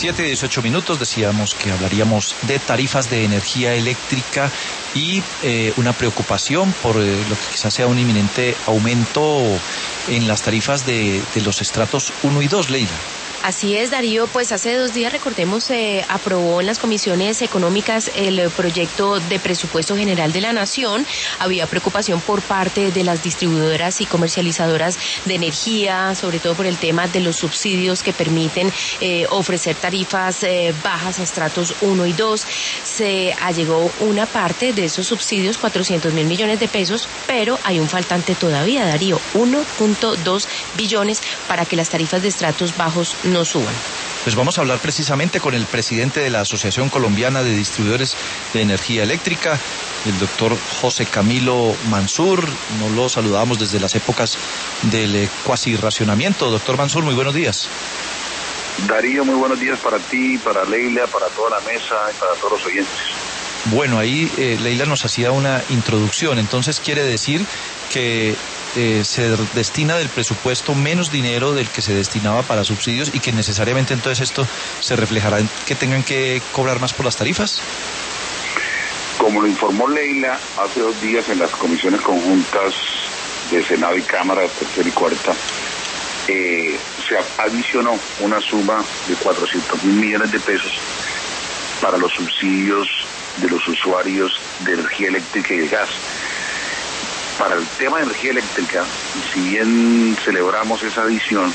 7:18, decíamos que hablaríamos de tarifas de energía eléctrica y una preocupación por lo que quizás sea un inminente aumento en las tarifas de los estratos 1 y 2, Leila. Así es, Darío, pues hace 2 días, recordemos, se aprobó en las comisiones económicas el proyecto de presupuesto general de la Nación. Había preocupación por parte de las distribuidoras y comercializadoras de energía, sobre todo por el tema de los subsidios que permiten ofrecer tarifas bajas a estratos 1 y 2. Se allegó una parte de esos subsidios, 400.000 millones de pesos, pero hay un faltante todavía, Darío, 1.2 billones para que las tarifas de estratos bajos no suban. Pues vamos a hablar precisamente con el presidente de la Asociación Colombiana de Distribuidores de Energía Eléctrica, el doctor José Camilo Mansur. Nos lo saludamos desde las épocas del cuasi racionamiento. Doctor Mansur, muy buenos días. Darío, muy buenos días para ti, para Leila, para toda la mesa y para todos los oyentes. Bueno, ahí Leila nos hacía una introducción, entonces quiere decir que se destina del presupuesto menos dinero del que se destinaba para subsidios y que necesariamente entonces esto se reflejará en que tengan que cobrar más por las tarifas. Como lo informó Leila hace 2 días en las comisiones conjuntas de Senado y Cámara, tercera y cuarta, se adicionó una suma de 400.000 millones de pesos para los subsidios de los usuarios de energía eléctrica y de gas. Para el tema de energía eléctrica, si bien celebramos esa adición,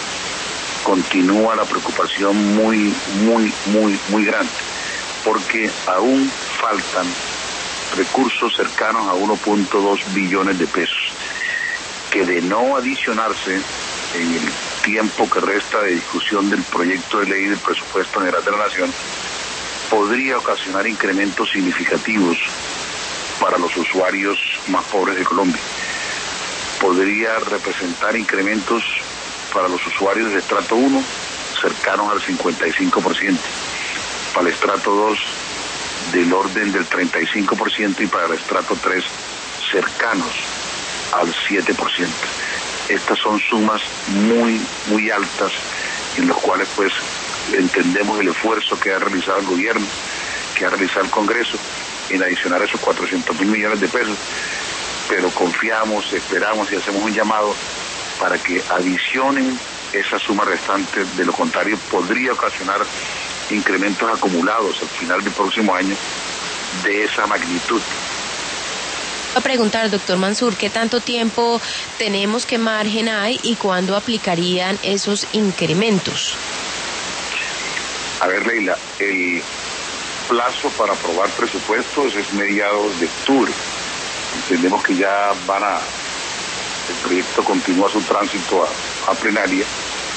continúa la preocupación muy grande, porque aún faltan recursos cercanos a 1.2 billones de pesos, que de no adicionarse en el tiempo que resta de discusión del proyecto de ley del presupuesto general de la Nación, podría ocasionar incrementos significativos para los usuarios más pobres de Colombia. Podría representar incrementos para los usuarios del estrato 1 cercanos al 55%, para el estrato 2 del orden del 35% y para el estrato 3 cercanos al 7%. Estas son sumas muy altas en las cuales pues entendemos el esfuerzo que ha realizado el gobierno, que ha realizado el Congreso en adicionar esos 400.000 millones de pesos, pero confiamos, esperamos y hacemos un llamado para que adicionen esa suma restante, de lo contrario podría ocasionar incrementos acumulados al final del próximo año de esa magnitud. A preguntar, doctor Mansur, ¿qué tanto tiempo tenemos, qué margen hay y cuándo aplicarían esos incrementos? A ver, Leila, el plazo para aprobar presupuestos es mediados de octubre. Entendemos que ya el proyecto continúa su tránsito a plenaria.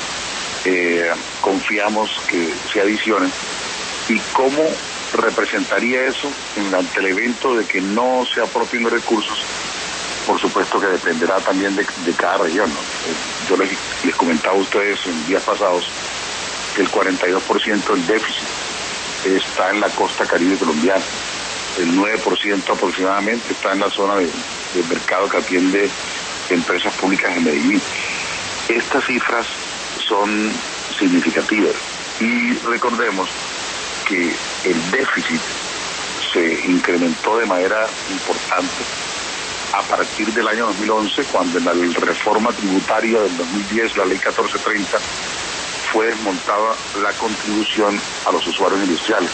Confiamos que se adicionen. ¿Y cómo representaría eso ante el evento de que no se apropien los recursos? Por supuesto que dependerá también de cada región, ¿no? Yo les comentaba a ustedes en días pasados que el 42% del déficit está en la costa caribe colombiana, el 9% aproximadamente está en la zona del mercado que atiende empresas públicas en Medellín. Estas cifras son significativas y recordemos que el déficit se incrementó de manera importante a partir del año 2011, cuando en la reforma tributaria del 2010, la ley 1430, fue desmontada la contribución a los usuarios industriales.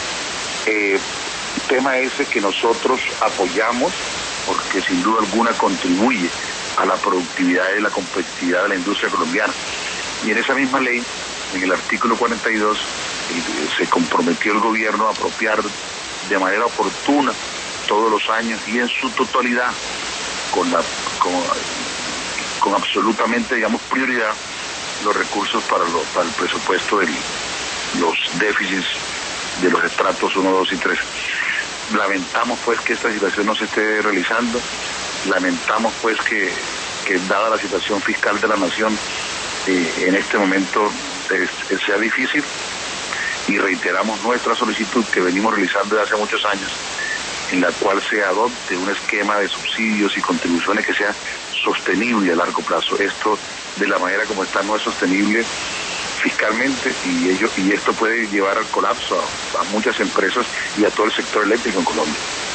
Tema ese que nosotros apoyamos porque sin duda alguna contribuye a la productividad y la competitividad de la industria colombiana. Y en esa misma ley, en el artículo 42, se comprometió el gobierno a apropiar de manera oportuna todos los años y en su totalidad, con absolutamente, digamos, prioridad, los recursos para el presupuesto de los déficits de los estratos 1, 2 y 3. Lamentamos pues que esta situación no se esté realizando, lamentamos pues que dada la situación fiscal de la nación en este momento sea difícil, y reiteramos nuestra solicitud que venimos realizando desde hace muchos años, en la cual se adopte un esquema de subsidios y contribuciones que sea sostenible a largo plazo. Esto, de la manera como está, no es sostenible fiscalmente y esto puede llevar al colapso a muchas empresas y a todo el sector eléctrico en Colombia.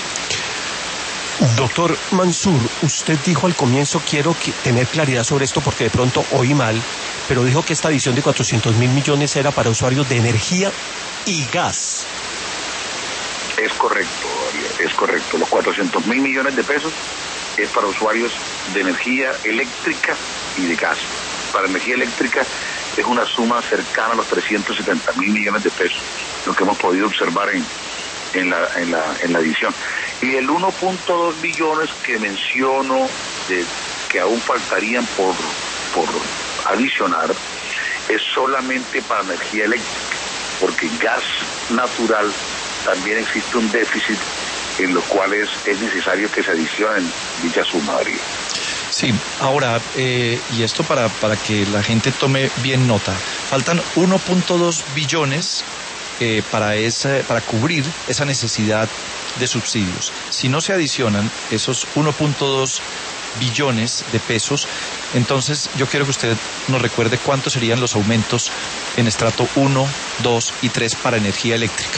Doctor Mansur, usted dijo al comienzo, quiero tener claridad sobre esto porque de pronto oí mal, pero dijo que esta adición de 400.000 millones era para usuarios de energía y gas. Es correcto, Ariel, es correcto. Los 400.000 millones de pesos es para usuarios de energía eléctrica y de gas. Para energía eléctrica es una suma cercana a los 370.000 millones de pesos, lo que hemos podido observar en la edición. Y el 1.2 billones que menciono, que aún faltarían por adicionar, es solamente para energía eléctrica, porque gas natural también existe un déficit en los cuales es necesario que se adicionen dicha suma, Darío. Sí, ahora, y esto para que la gente tome bien nota, faltan 1.2 billones para cubrir esa necesidad de subsidios. Si no se adicionan esos 1.2 billones de pesos, entonces yo quiero que usted nos recuerde cuántos serían los aumentos en estrato 1, 2 y 3 para energía eléctrica.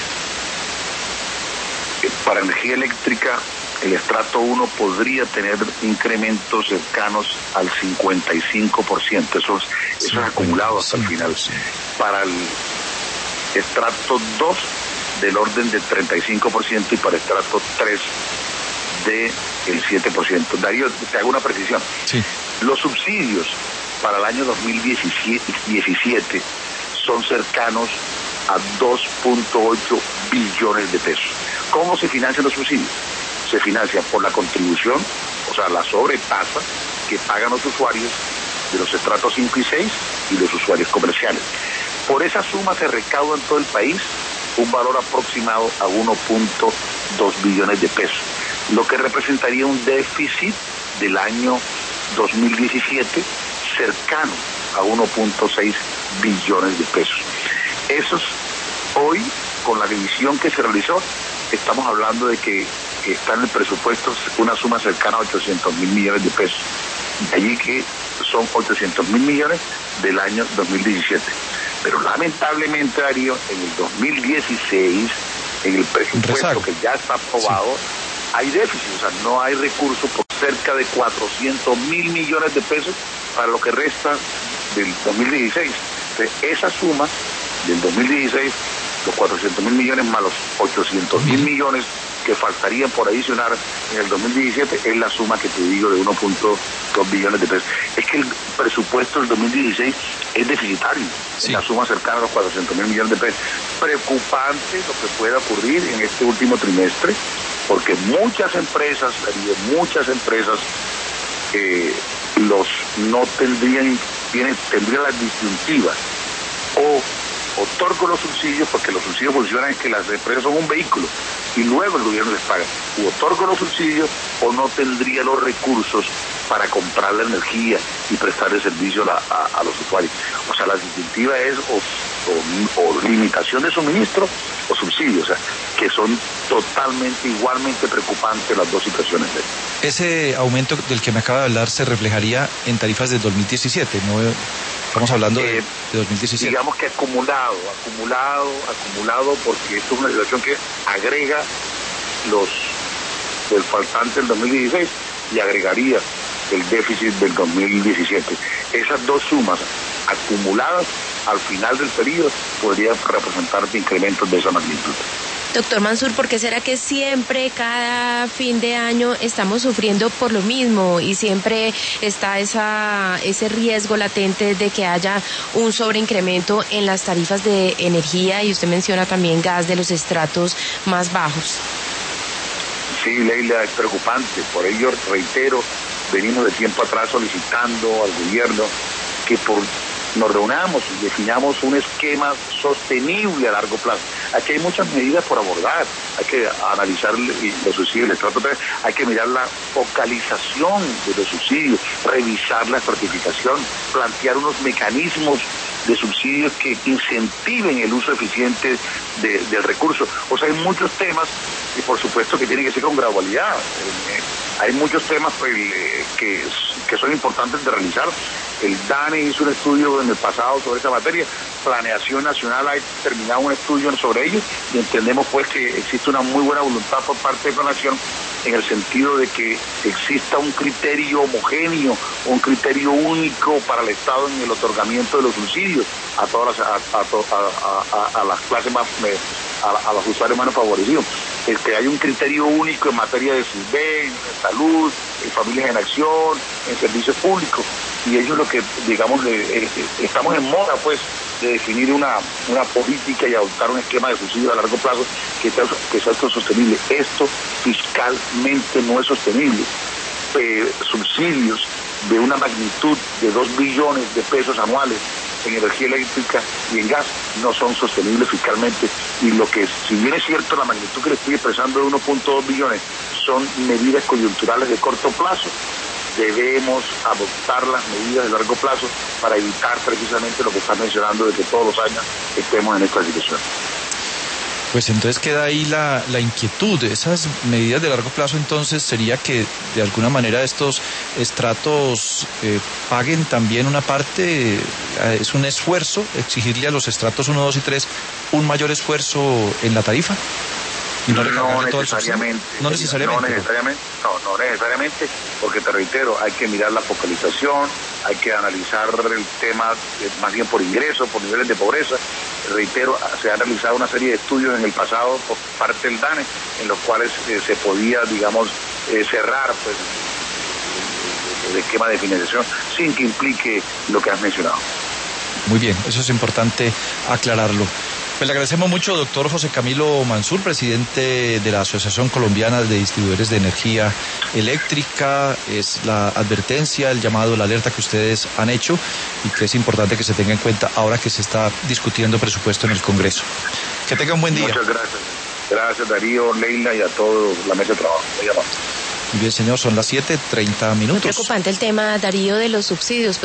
Para energía eléctrica, el estrato 1 podría tener incrementos cercanos al 55%, eso es acumulado hasta el final. Sí. Para el estrato 2, del orden del 35%, y para el estrato 3 del 7%. Darío, te hago una precisión. Sí. Los subsidios para el año 2017 son cercanos a 2.8 billones de pesos. ¿Cómo se financian los subsidios? Se financian por la contribución, o sea, la sobretasa que pagan los usuarios de los estratos 5 y 6 y los usuarios comerciales. Por esa suma se recauda en todo el país un valor aproximado a 1.2 billones de pesos, lo que representaría un déficit del año 2017 cercano a 1.6 billones de pesos. Esos, hoy, con la división que se realizó, estamos hablando de que está en el presupuesto una suma cercana a 800.000 millones de pesos. De allí que son 800.000 millones del año 2017. Pero lamentablemente, Darío, en el 2016, en el presupuesto que ya está aprobado, hay déficit, o sea, no hay recursos por cerca de 400.000 millones de pesos para lo que resta del 2016. Entonces, esa suma del 2016, los 400.000 millones más los 800.000 millones que faltarían por adicionar en el 2017, es la suma que te digo de 1.2 billones de pesos. Es que el presupuesto del 2016 es deficitario, es la suma cercana a los 400.000 millones de pesos. Preocupante lo que pueda ocurrir en este último trimestre, porque muchas empresas no tendrían las disyuntivas: o otorgo los subsidios, porque los subsidios funcionan en que las empresas son un vehículo y luego el gobierno les paga, o otorgo los subsidios o no tendría los recursos para comprar la energía y prestar el servicio a los usuarios. O sea, la disyuntiva es o limitación de suministro o subsidios, o sea, que son totalmente, igualmente preocupantes las dos situaciones. Ese aumento del que me acaba de hablar se reflejaría en tarifas de 2017, ¿no? Estamos hablando de 2017. Digamos que acumulado, porque esto es una situación que agrega del faltante del 2016 y agregaría el déficit del 2017. Esas dos sumas acumuladas al final del periodo podrían representar incrementos de esa magnitud. Doctor Mansur, ¿por qué será que siempre, cada fin de año, estamos sufriendo por lo mismo y siempre está ese riesgo latente de que haya un sobreincremento en las tarifas de energía, y usted menciona también gas, de los estratos más bajos? Sí, Leila, es preocupante. Por ello, reitero, venimos de tiempo atrás solicitando al gobierno que nos reunamos y definamos un esquema sostenible a largo plazo. Aquí hay muchas medidas por abordar, hay que analizar los subsidios, el estrato 3, hay que mirar la focalización de los subsidios, revisar la estratificación, plantear unos mecanismos de subsidios que incentiven el uso eficiente del recurso. O sea, hay muchos temas y por supuesto que tienen que ser con gradualidad. Hay muchos temas que son importantes de realizar. El DANE hizo un estudio en el pasado sobre esa materia, Planeación Nacional ha terminado un estudio sobre ello y entendemos pues que existe una muy buena voluntad por parte de Planeación en el sentido de que exista un criterio homogéneo, un criterio único para el Estado en el otorgamiento de los subsidios a todas a las clases más, a los usuarios menos favorecidos. Que hay un criterio único en materia de SISBEN, en salud, en familias en acción, en servicios públicos. Y ello es lo que, digamos, estamos en moda, pues, de definir una política y adoptar un esquema de subsidio a largo plazo que sea autosostenible. Esto fiscalmente no es sostenible. Subsidios de una magnitud de 2 billones de pesos anuales en energía eléctrica y en gas no son sostenibles fiscalmente, y lo que, si bien es cierto la magnitud que le estoy expresando de 1.2 billones, son medidas coyunturales de corto plazo. Debemos adoptar las medidas de largo plazo para evitar precisamente lo que está mencionando de que todos los años estemos en esta situación. Pues entonces queda ahí la inquietud. Esas medidas de largo plazo entonces sería que de alguna manera estos estratos paguen también una parte, es un esfuerzo exigirle a los estratos 1, 2 y 3 un mayor esfuerzo en la tarifa. Y no necesariamente. No necesariamente, porque te reitero, hay que mirar la focalización, hay que analizar el tema más bien por ingresos, por niveles de pobreza. Reitero, se han realizado una serie de estudios en el pasado por parte del DANE, en los cuales se podía, digamos, cerrar pues el esquema de financiación sin que implique lo que has mencionado. Muy bien, eso es importante aclararlo. Pues le agradecemos mucho, doctor José Camilo Mansur, presidente de la Asociación Colombiana de Distribuidores de Energía Eléctrica. Es la advertencia, el llamado, la alerta que ustedes han hecho y que es importante que se tenga en cuenta ahora que se está discutiendo presupuesto en el Congreso. Que tenga un buen día. Muchas gracias. Gracias, Darío, Leila y a toda la mesa de trabajo. Muy bien, señor, son las 7:30. Muy preocupante el tema, Darío, de los subsidios.